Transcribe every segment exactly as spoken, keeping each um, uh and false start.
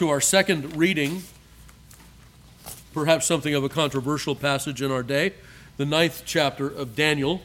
To our second reading, perhaps something of a controversial passage in our day, the ninth chapter of Daniel.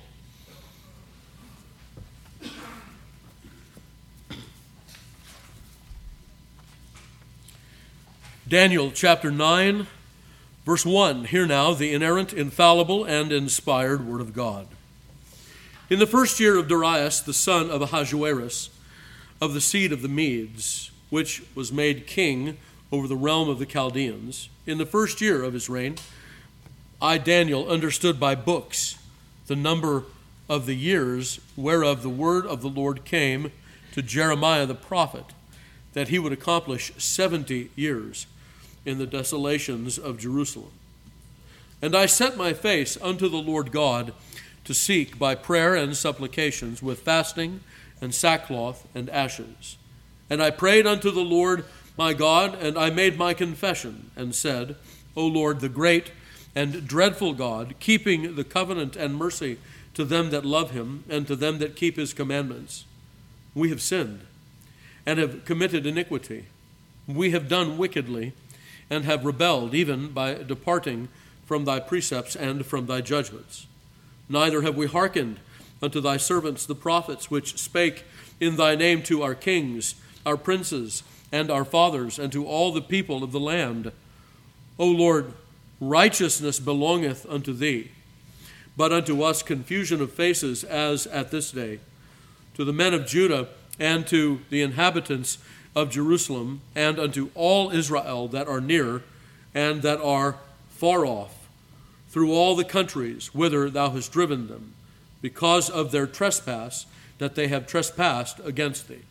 Daniel chapter nine, verse one. Hear now the inerrant, infallible, and inspired word of God. In the first year of Darius, the son of Ahasuerus, of the seed of the Medes, which was made king over the realm of the Chaldeans, in the first year of his reign, I, Daniel, understood by books the number of the years whereof the word of the Lord came to Jeremiah the prophet, that he would accomplish seventy years in the desolations of Jerusalem. And I set my face unto the Lord God to seek by prayer and supplications with fasting and sackcloth and ashes. And I prayed unto the Lord my God, and I made my confession, and said, O Lord, the great and dreadful God, keeping the covenant and mercy to them that love him, and to them that keep his commandments, we have sinned, and have committed iniquity. We have done wickedly, and have rebelled, even by departing from thy precepts and from thy judgments. Neither have we hearkened unto thy servants the prophets, which spake in thy name to our kings, our princes, and our fathers, and to all the people of the land. O Lord, righteousness belongeth unto thee, but unto us confusion of faces, as at this day. To the men of Judah, and to the inhabitants of Jerusalem, and unto all Israel that are near, and that are far off, through all the countries whither thou hast driven them, because of their trespass, that they have trespassed against thee.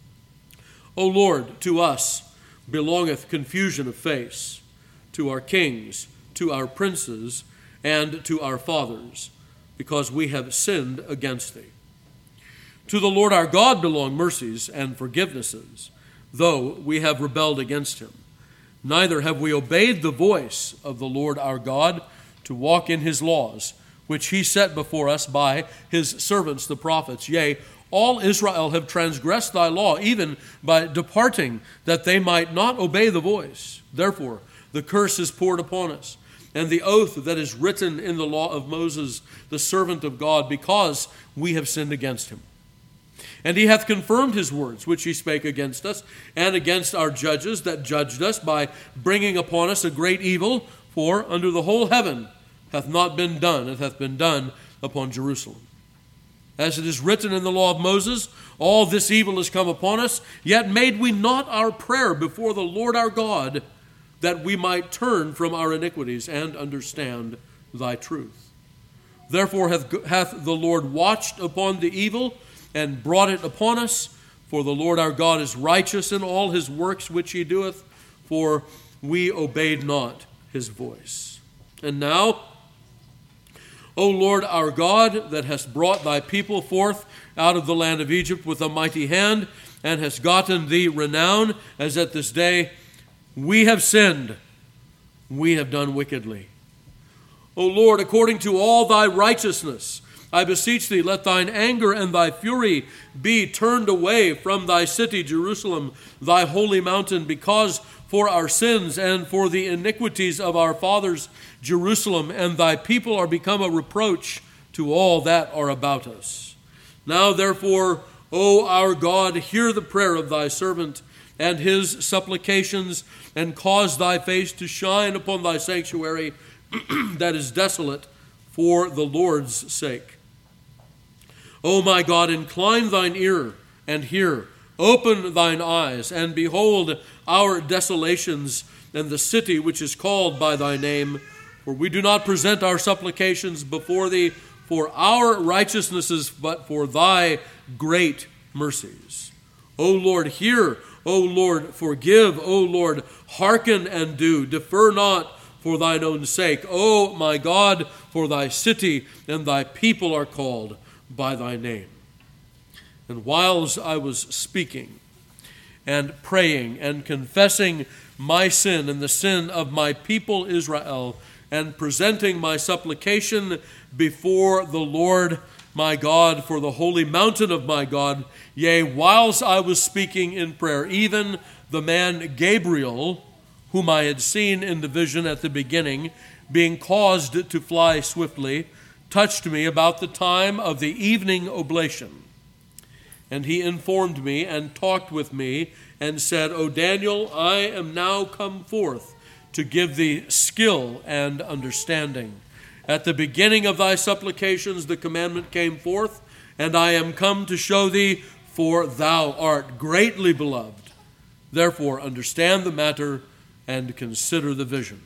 O Lord, to us belongeth confusion of face, to our kings, to our princes, and to our fathers, because we have sinned against thee. To the Lord our God belong mercies and forgivenesses, though we have rebelled against him. Neither have we obeyed the voice of the Lord our God to walk in his laws, which he set before us by his servants the prophets. Yea, all Israel have transgressed thy law, even by departing, that they might not obey the voice. Therefore, the curse is poured upon us, and the oath that is written in the law of Moses, the servant of God, because we have sinned against him. And he hath confirmed his words, which he spake against us, and against our judges that judged us, by bringing upon us a great evil, for under the whole heaven hath not been done, it hath been done upon Jerusalem. As it is written in the law of Moses, all this evil is come upon us, yet made we not our prayer before the Lord our God, that we might turn from our iniquities and understand thy truth. Therefore hath, hath the Lord watched upon the evil and brought it upon us, for the Lord our God is righteous in all his works which he doeth, for we obeyed not his voice. And now, O Lord our God, that hast brought thy people forth out of the land of Egypt with a mighty hand, and hast gotten thee renown, as at this day, we have sinned, we have done wickedly. O Lord, according to all thy righteousness, I beseech thee, let thine anger and thy fury be turned away from thy city, Jerusalem, thy holy mountain, because for our sins and for the iniquities of our fathers, Jerusalem and thy people are become a reproach to all that are about us. Now therefore, O our God, hear the prayer of thy servant and his supplications, and cause thy face to shine upon thy sanctuary that is desolate for the Lord's sake. O my God, incline thine ear and hear. Open thine eyes and behold our desolations and the city which is called by thy name. For we do not present our supplications before thee for our righteousnesses, but for thy great mercies. O Lord, hear. O Lord, forgive. O Lord, hearken and do. Defer not for thine own sake. O my God, for thy city and thy people are called by thy name. And whiles I was speaking and praying and confessing my sin and the sin of my people Israel, and presenting my supplication before the Lord my God for the holy mountain of my God, yea, whilst I was speaking in prayer, even the man Gabriel, whom I had seen in the vision at the beginning, being caused to fly swiftly, touched me about the time of the evening oblation. And he informed me and talked with me and said, O Daniel, I am now come forth to give thee skill and understanding. At the beginning of thy supplications the commandment came forth, and I am come to show thee, for thou art greatly beloved. Therefore understand the matter and consider the vision.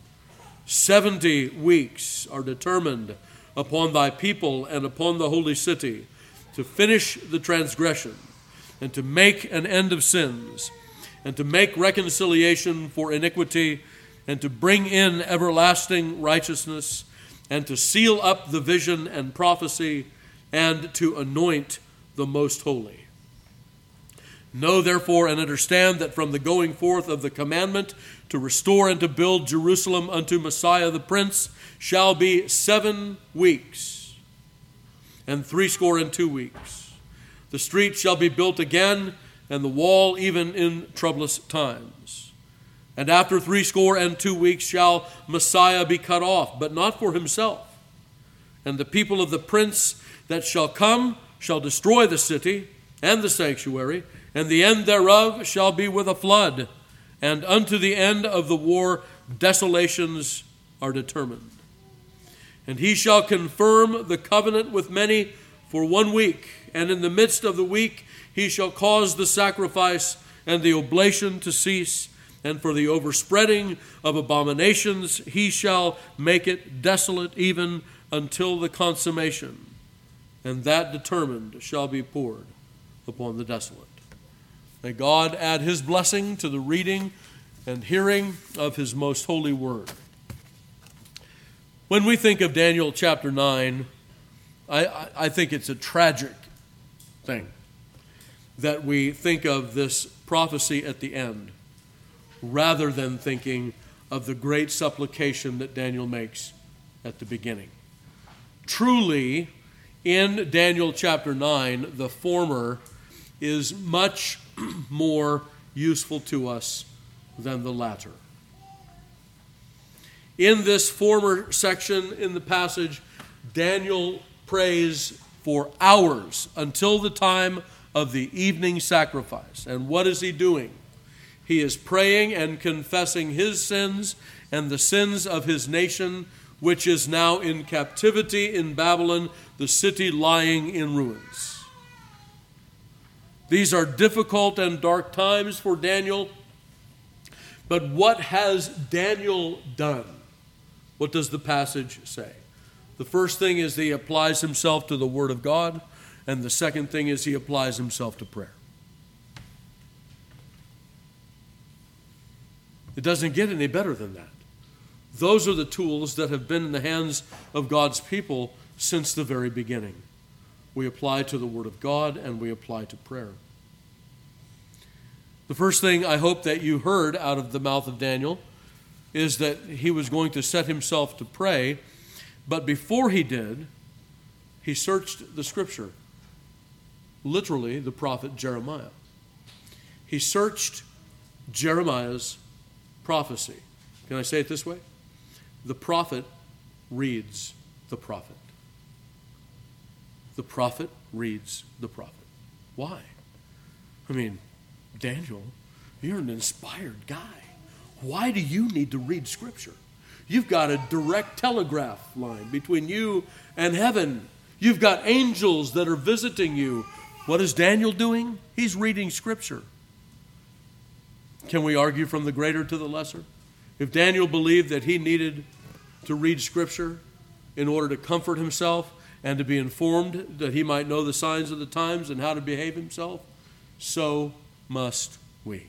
Seventy weeks are determined upon thy people and upon the holy city, to finish the transgression, and to make an end of sins, and to make reconciliation for iniquity, and to bring in everlasting righteousness, and to seal up the vision and prophecy, and to anoint the most holy. Know therefore and understand that from the going forth of the commandment to restore and to build Jerusalem unto Messiah the Prince shall be seven weeks and threescore and two weeks. The street shall be built again, and the wall even in troublous times. And after threescore and two weeks shall Messiah be cut off, but not for himself. And the people of the prince that shall come shall destroy the city and the sanctuary, and the end thereof shall be with a flood. And unto the end of the war desolations are determined. And he shall confirm the covenant with many for one week, and in the midst of the week he shall cause the sacrifice and the oblation to cease, and for the overspreading of abominations he shall make it desolate even until the consummation, and that determined shall be poured upon the desolate. May God add his blessing to the reading and hearing of his most holy word. When we think of Daniel chapter nine, I, I think it's a tragic thing that we think of this prophecy at the end, rather than thinking of the great supplication that Daniel makes at the beginning. Truly, in Daniel chapter nine, the former is much more useful to us than the latter. In this former section in the passage, Daniel prays for hours until the time of the evening sacrifice. And what is he doing? He is praying and confessing his sins and the sins of his nation, which is now in captivity in Babylon, the city lying in ruins. These are difficult and dark times for Daniel. But what has Daniel done? What does the passage say? The first thing is that he applies himself to the Word of God, and the second thing is he applies himself to prayer. It doesn't get any better than that. Those are the tools that have been in the hands of God's people since the very beginning. We apply to the Word of God, and we apply to prayer. The first thing I hope that you heard out of the mouth of Daniel is that he was going to set himself to pray, but before he did, he searched the Scripture, literally the prophet Jeremiah. He searched Jeremiah's prophecy. Can I say it this way? The prophet reads the prophet. The prophet reads the prophet. Why? I mean, Daniel, you're an inspired guy. Why do you need to read Scripture? You've got a direct telegraph line between you and heaven. You've got angels that are visiting you. What is Daniel doing? He's reading Scripture. Can we argue from the greater to the lesser? If Daniel believed that he needed to read Scripture in order to comfort himself and to be informed that he might know the signs of the times and how to behave himself, so must we.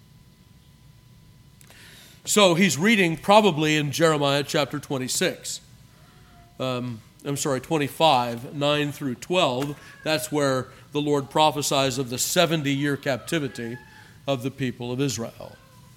So he's reading probably in Jeremiah chapter twenty-six. Um, I'm sorry, twenty-five, nine through twelve. That's where the Lord prophesies of the seventy-year captivity of the people of Israel.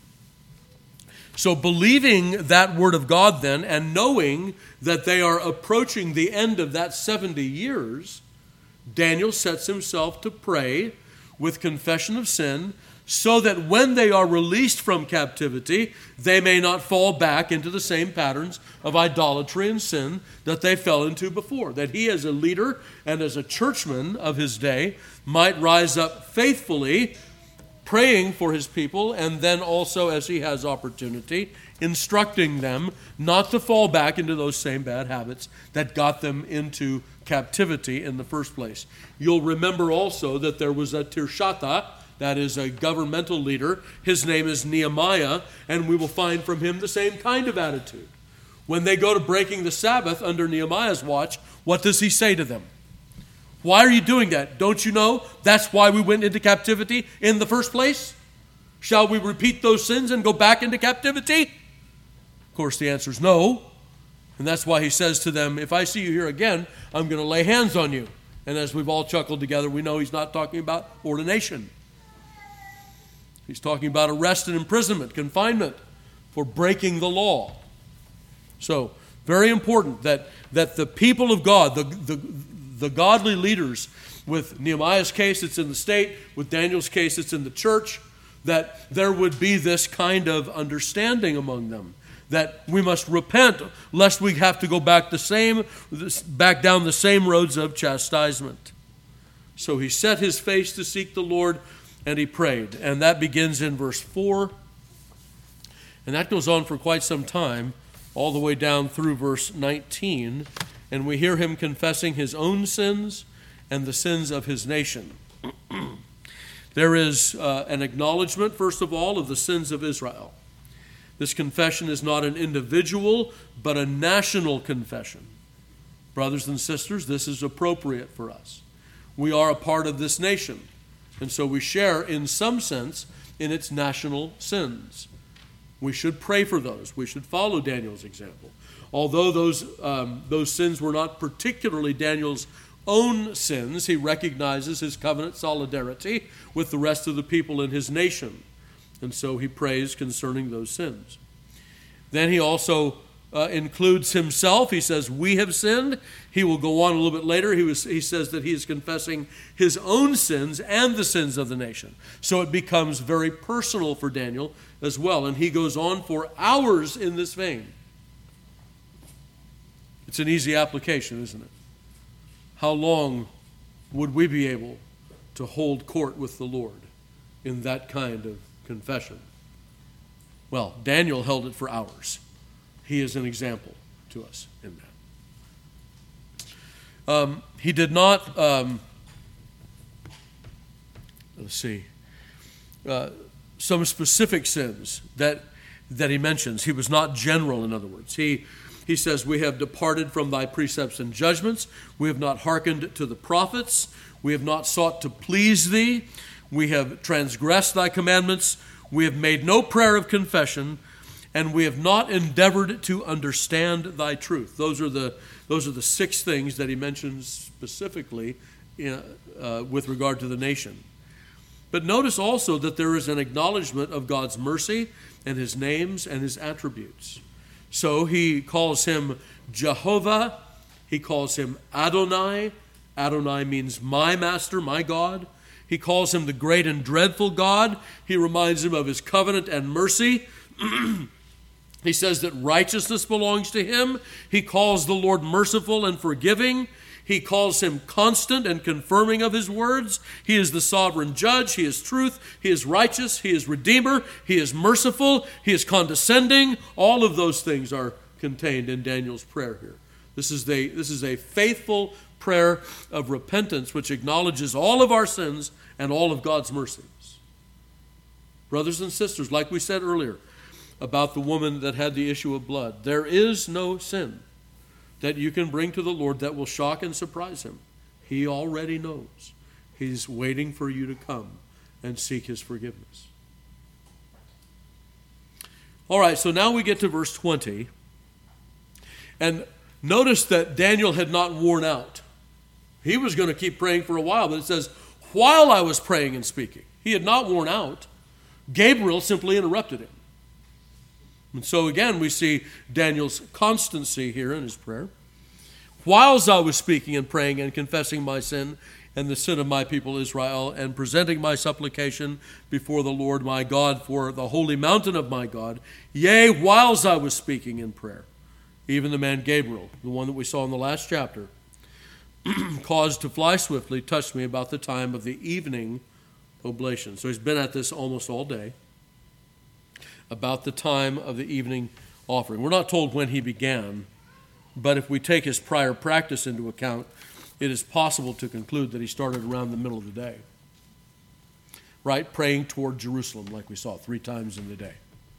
So believing that word of God then, and knowing that they are approaching the end of that seventy years, Daniel sets himself to pray with confession of sin, so that when they are released from captivity, they may not fall back into the same patterns of idolatry and sin that they fell into before. That he, as a leader and as a churchman of his day, might rise up faithfully, praying for his people, and then also, as he has opportunity, instructing them not to fall back into those same bad habits that got them into captivity in the first place. You'll remember also that there was a Tirshata, that is a governmental leader. His name is Nehemiah, and we will find from him the same kind of attitude. When they go to breaking the Sabbath under Nehemiah's watch, what does he say to them? Why are you doing that? Don't you know that's why we went into captivity in the first place? Shall we repeat those sins and go back into captivity? Of course, the answer is no. And that's why he says to them, if I see you here again, I'm going to lay hands on you. And as we've all chuckled together, we know he's not talking about ordination. He's talking about arrest and imprisonment, confinement for breaking the law. So, very important that, that the people of God, the, the, the godly leaders, with Nehemiah's case, it's in the state, with Daniel's case, it's in the church, that there would be this kind of understanding among them, that we must repent lest we have to go back the same, back down the same roads of chastisement. So he set his face to seek the Lord, and he prayed. And that begins in verse four. And that goes on for quite some time, all the way down through verse nineteen. And we hear him confessing his own sins and the sins of his nation. There is uh, an acknowledgement, first of all, of the sins of Israel. This confession is not an individual, but a national confession. Brothers and sisters, this is appropriate for us. We are a part of this nation. And so we share, in some sense, in its national sins. We should pray for those. We should follow Daniel's example. Although those, um, those sins were not particularly Daniel's own sins, he recognizes his covenant solidarity with the rest of the people in his nation. And so he prays concerning those sins. Then he also uh, includes himself. He says, we have sinned. He will go on a little bit later. He, was, he says that he is confessing his own sins and the sins of the nation. So it becomes very personal for Daniel as well. And he goes on for hours in this vein. It's an easy application, isn't it? How long would we be able to hold court with the Lord in that kind of confession? Well, Daniel held it for hours. He is an example to us in that. Um, he did not, um, let's see, uh, some specific sins that that he mentions. He was not general, in other words. He He says, we have departed from thy precepts and judgments. We have not hearkened to the prophets. We have not sought to please thee. We have transgressed thy commandments. We have made no prayer of confession. And we have not endeavored to understand thy truth. Those are the, those are the six things that he mentions specifically in, uh, with regard to the nation. But notice also that there is an acknowledgement of God's mercy and his names and his attributes. So he calls him Jehovah. He calls him Adonai. Adonai means my master, my God. He calls him the great and dreadful God. He reminds him of his covenant and mercy. He says that righteousness belongs to him. He calls the Lord merciful and forgiving. He calls him constant and confirming of his words. He is the sovereign judge. He is truth. He is righteous. He is redeemer. He is merciful. He is condescending. All of those things are contained in Daniel's prayer here. This is a, this is a faithful prayer of repentance which acknowledges all of our sins and all of God's mercies. Brothers and sisters, like we said earlier about the woman that had the issue of blood, there is no sin that you can bring to the Lord that will shock and surprise him. He already knows. He's waiting for you to come and seek his forgiveness. All right, so now we get to verse twenty. And notice that Daniel had not worn out. He was going to keep praying for a while, but it says, while I was praying and speaking. He had not worn out. Gabriel simply interrupted him. And so again, we see Daniel's constancy here in his prayer. Whilst I was speaking and praying and confessing my sin and the sin of my people Israel, and presenting my supplication before the Lord my God for the holy mountain of my God, yea, whiles I was speaking in prayer. Even the man Gabriel, the one that we saw in the last chapter, caused to fly swiftly, touched me about the time of the evening oblation. So he's been at this almost all day, about the time of the evening offering. We're not told when he began, but if we take his prior practice into account, it is possible to conclude that he started around the middle of the day, right? Praying toward Jerusalem, like we saw three times in the day.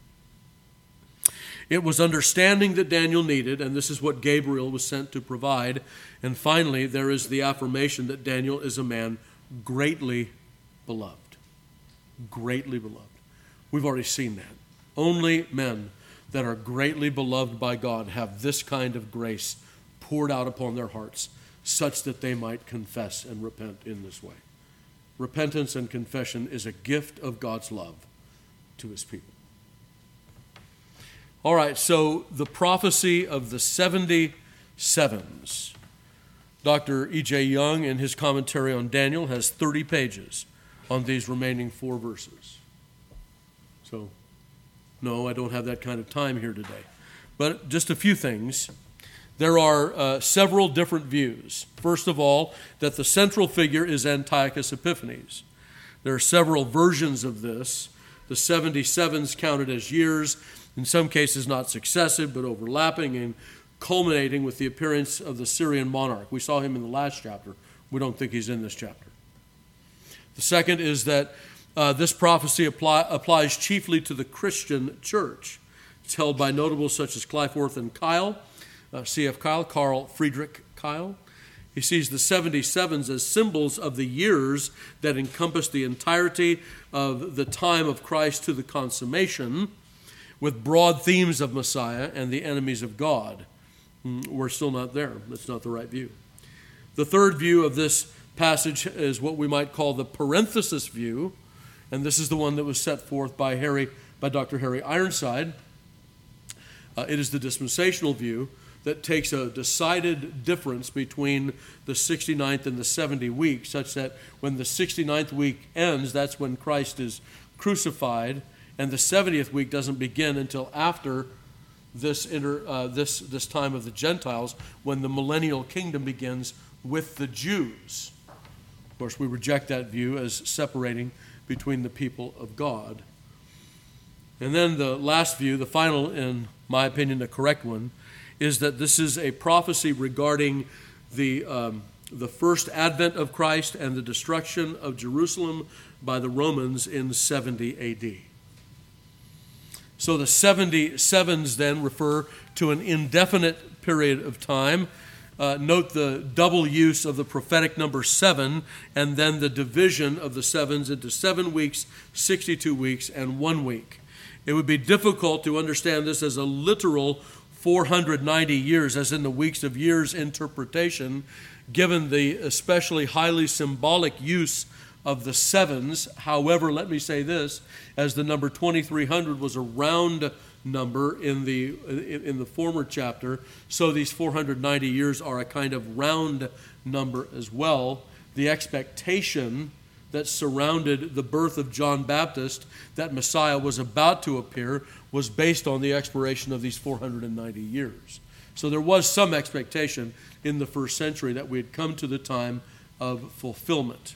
It was understanding that Daniel needed, and this is what Gabriel was sent to provide. And finally, there is the affirmation that Daniel is a man greatly beloved. Greatly beloved. We've already seen that. Only men that are greatly beloved by God have this kind of grace poured out upon their hearts, such that they might confess and repent in this way. Repentance and confession is a gift of God's love to his people. All right, so the prophecy of the seventy sevens. Doctor E J Young, in his commentary on Daniel, has thirty pages on these remaining four verses. So, no, I don't have that kind of time here today. But just a few things. There are uh, several different views. First of all, that the central figure is Antiochus Epiphanes. There are several versions of this. The seventy sevens counted as years, in some cases not successive, but overlapping and culminating with the appearance of the Syrian monarch. We saw him in the last chapter. We don't think he's in this chapter. The second is that uh, this prophecy apply, applies chiefly to the Christian church. It's held by notables such as Clyforth and Kyle, uh, C F Kyle, Carl Friedrich Kyle. He sees the seventy sevens as symbols of the years that encompass the entirety of the time of Christ to the consummation, with broad themes of Messiah and the enemies of God. We're still not there. That's not the right view. The third view of this passage is what we might call the parenthesis view, and this is the one that was set forth by Harry, by Doctor Harry Ironside. Uh, it is the dispensational view that takes a decided difference between the sixty-ninth and the seventy weeks, such that when the sixty-ninth week ends, that's when Christ is crucified, and the seventieth week doesn't begin until after this, inter, uh, this, this time of the Gentiles, when the millennial kingdom begins with the Jews. Of course, we reject that view as separating between the people of God. And then the last view, the final, in my opinion, the correct one, is that this is a prophecy regarding the, um, the first advent of Christ and the destruction of Jerusalem by the Romans in seventy A D. So the seventy sevens then refer to an indefinite period of time. Uh, note the double use of the prophetic number seven, and then the division of the sevens into seven weeks, sixty-two weeks, and one week. It would be difficult to understand this as a literal four hundred ninety years, as in the weeks of years interpretation, given the especially highly symbolic use of the sevens. However, let me say this, as the number twenty-three hundred was a round number in the in the former chapter, so these four hundred ninety years are a kind of round number as well. The expectation that surrounded the birth of John Baptist, that Messiah was about to appear, was based on the expiration of these four hundred ninety years. So there was some expectation in the first century that we had come to the time of fulfillment.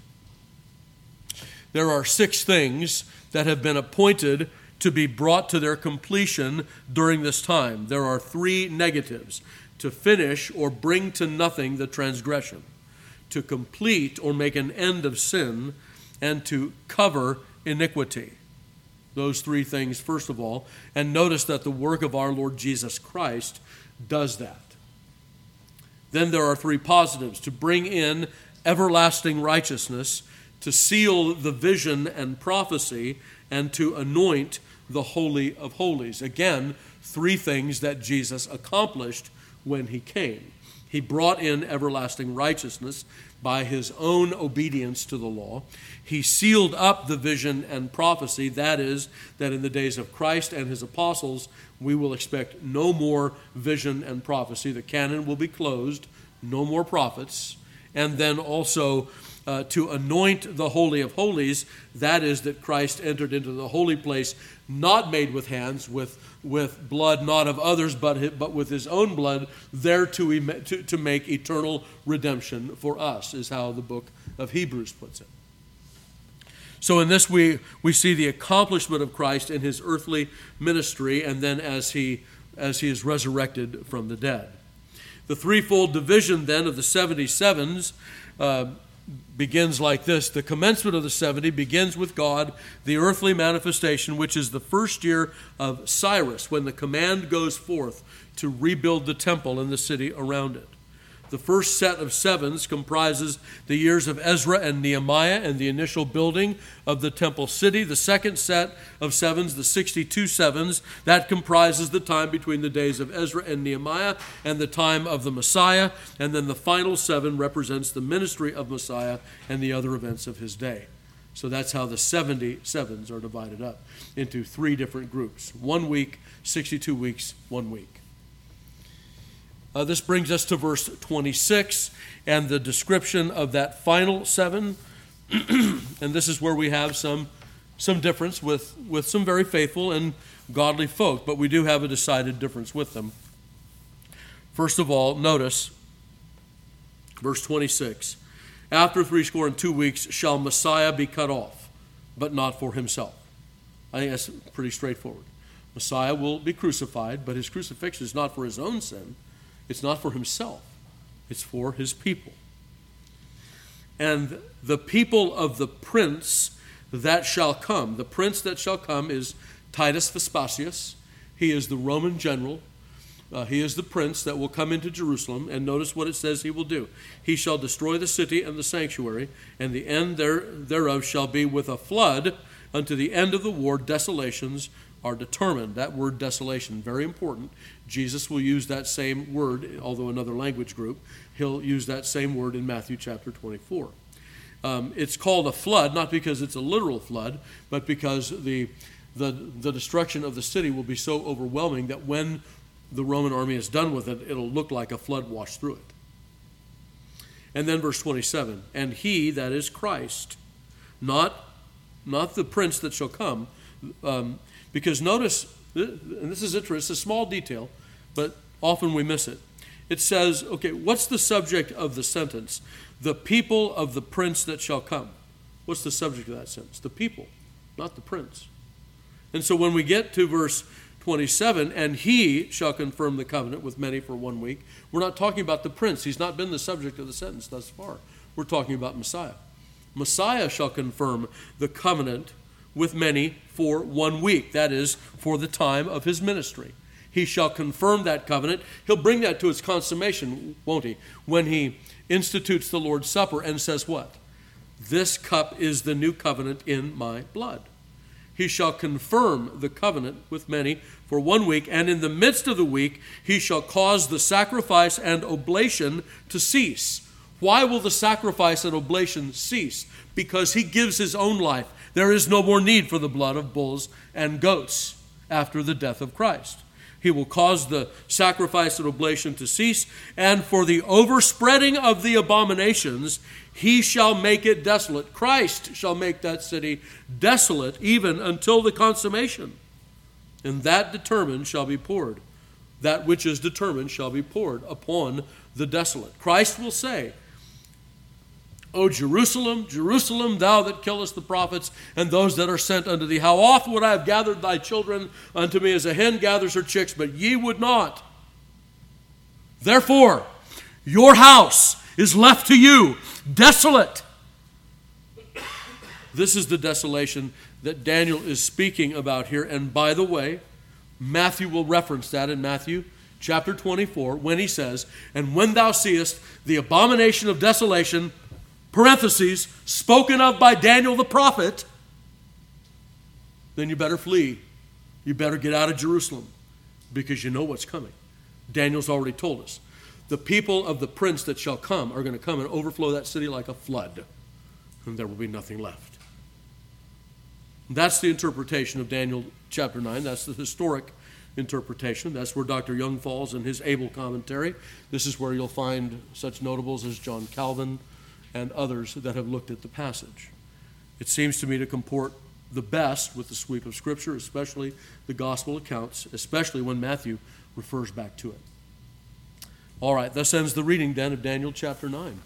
There are six things that have been appointed to be brought to their completion during this time. There are three negatives: to finish or bring to nothing the transgression, to complete or make an end of sin, and to cover iniquity. Those three things, first of all. And notice that the work of our Lord Jesus Christ does that. Then there are three positives: to bring in everlasting righteousness, to seal the vision and prophecy, and to anoint the Holy of Holies. Again, three things that Jesus accomplished when he came. He brought in everlasting righteousness by his own obedience to the law. He sealed up the vision and prophecy, that is, that in the days of Christ and his apostles, we will expect no more vision and prophecy. The canon will be closed, no more prophets. And then also uh, to anoint the Holy of Holies, that is, that Christ entered into the holy place, not made with hands, with, with blood not of others, but, but with his own blood, there to, to, to make eternal redemption for us, is how the book of Hebrews puts it. So in this we, we see the accomplishment of Christ in his earthly ministry, and then as he, as he is resurrected from the dead. The threefold division then of the seventy-sevens uh, begins like this. The commencement of the seventy begins with God, the earthly manifestation, which is the first year of Cyrus, when the command goes forth to rebuild the temple and the city around it. The first set of sevens comprises the years of Ezra and Nehemiah and the initial building of the temple city. The second set of sevens, the sixty-two sevens, that comprises the time between the days of Ezra and Nehemiah and the time of the Messiah. And then the final seven represents the ministry of Messiah and the other events of his day. So that's how the seventy sevens are divided up into three different groups. One week, sixty-two weeks, one week. Uh, this brings us to verse twenty-six and the description of that final seven. And this is where we have some, some difference with, with some very faithful and godly folk, but we do have a decided difference with them. First of all, notice verse twenty-six. After threescore and two weeks shall Messiah be cut off, but not for himself. I think that's pretty straightforward. Messiah will be crucified, but his crucifixion is not for his own sin. It's not for himself. It's for his people. And the people of the prince that shall come. The prince that shall come is Titus Vespasius. He is the Roman general. Uh, he is the prince that will come into Jerusalem. And notice what it says he will do. He shall destroy the city and the sanctuary, and the end there, thereof shall be with a flood. Unto the end of the war, desolations are determined. That word desolation, very important. Jesus will use that same word, although another language group. He'll use that same word in Matthew chapter twenty-four. Um, it's called a flood, not because it's a literal flood, but because the, the, the destruction of the city will be so overwhelming that when the Roman army is done with it, it'll look like a flood washed through it. And then verse twenty-seven, and he, that is Christ, not, not the prince that shall come, um, because notice, and this is interesting, it's a small detail, but often we miss it. It says, okay, what's the subject of the sentence? The people of the prince that shall come. What's the subject of that sentence? The people, not the prince. And so when we get to verse twenty-seven, and he shall confirm the covenant with many for one week, we're not talking about the prince. He's not been the subject of the sentence thus far. We're talking about Messiah. Messiah shall confirm the covenant with many for one week. That is, for the time of his ministry. He shall confirm that covenant. He'll bring that to its consummation, won't he? When he institutes the Lord's Supper and says what? This cup is the new covenant in my blood. He shall confirm the covenant with many for one week, and in the midst of the week he shall cause the sacrifice and oblation to cease. Why will the sacrifice and oblation cease? Because he gives his own life. There is no more need for the blood of bulls and goats after the death of Christ. He will cause the sacrifice and oblation to cease, and for the overspreading of the abominations, he shall make it desolate. Christ shall make that city desolate even until the consummation. And that determined shall be poured. That which is determined shall be poured upon the desolate. Christ will say, O Jerusalem, Jerusalem, thou that killest the prophets and those that are sent unto thee, how oft would I have gathered thy children unto me as a hen gathers her chicks, but ye would not. Therefore, your house is left to you desolate. This is the desolation that Daniel is speaking about here. And by the way, Matthew will reference that in Matthew chapter twenty-four when he says, and when thou seest the abomination of desolation, parentheses, spoken of by Daniel the prophet, then you better flee. You better get out of Jerusalem because you know what's coming. Daniel's already told us. The people of the prince that shall come are going to come and overflow that city like a flood, and there will be nothing left. That's the interpretation of Daniel chapter nine. That's the historic interpretation. That's where Doctor Young falls in his able commentary. This is where you'll find such notables as John Calvin and others that have looked at the passage. It seems to me to comport the best with the sweep of Scripture, especially the gospel accounts, especially when Matthew refers back to it. All right, thus ends the reading then of Daniel chapter nine.